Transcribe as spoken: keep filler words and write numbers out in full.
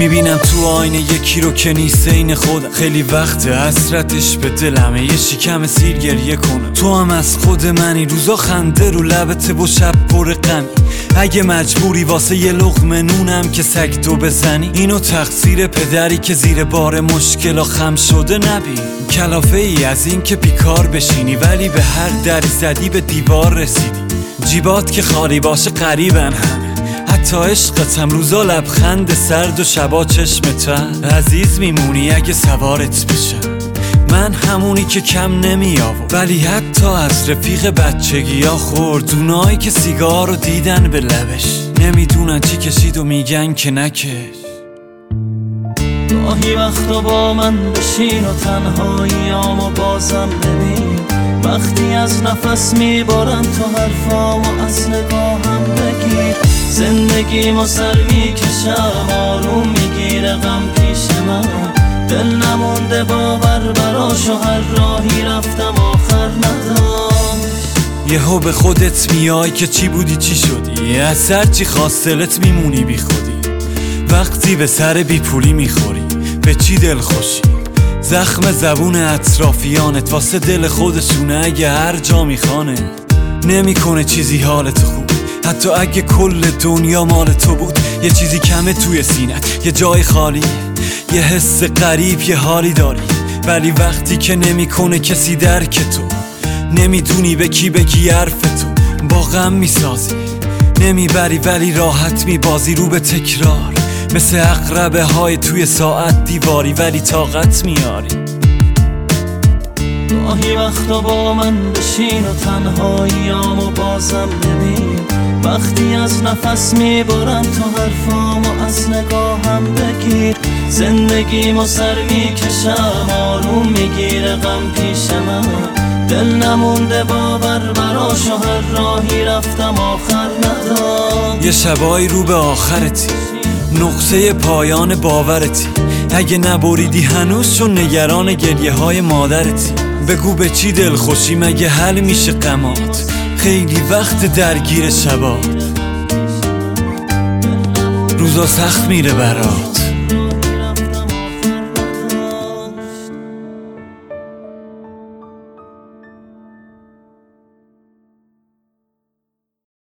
میبینم تو آینه یکی رو که نیست این خودم. خیلی وقت حسرتش به دلمه، یه شکم سیر گریه کنم. تو هم از خود منی، روزا خنده رو لبت و شب پر غمی. اگه مجبوری واسه یه لقمه نونم که سگ تو بزنی، اینو تقصیر پدری که زیر بار مشکلا خم شده نبین. کلافه ای از این که بیکار بشینی، ولی به هر دری زدی به دیوار رسیدی. جیبات که خالی باشه قریبن همه، حتی عشقتم روزا لبخند سرد و شبا چشم تر. عزیز میمونی اگه سوارت بشم، من همونی که کم نمی آورد، ولی حتی از رفیق بچگی ها خورد. اونایی که سیگار رو دیدن به لبش، نمیدونن چی کشید و میگن که نکش. گاهی وقتا با من بشین و تنهاییامو بازم ببین. وقتی از نفس میبارم تو حرفامو از نگاهم بگیر. زندگیمو سر میکشم، آروم میگیره غم پیش من. دل نمونده باور براش و هر راهی رفتم آخر نداشت. یهو به خودت میای که چی بودی چی شدی، از هر چی خواست دلت میمونی بی خودی. وقتی به سر بی پولی میخوری به چی دل خوشی؟ زخم زبون اطرافیانت واسه دل خودشونه، اگه هر جا میخوانه نمیکنه چیزی حالت خوب. حتی اگه کل دنیا مال تو بود، یه چیزی کمه توی سینت، یه جای خالی، یه حس غریب، یه حالی داری. ولی وقتی که نمیکنه کسی درک تو، نمیدونی به کی بگی حرف تو. با غم میسازی نمیبری، ولی راحت میبازی رو به تکرار. مثل عقربه های توی ساعت دیواری، ولی طاقت میاری. گاهی وقتا با من بشین و تنهاییامو بازم ببین. وقتی از نفس میبارم تو حرفامو از نگاهم بگیر. زندگیمو سر میکشم، آروم میگیره غم پیش من. دل نمونده باور براش و هر راهی رفتم آخر نداشت. یه شبایی رو به آخرتی، نقطه پایان باورتی. اگه نبریدی هنوز چون نگران گریه های مادرتی. بگو به چی دل خوشی، مگه حل میشه غمات؟ خیلی وقت درگیر شبات، روزا سخت میره برات.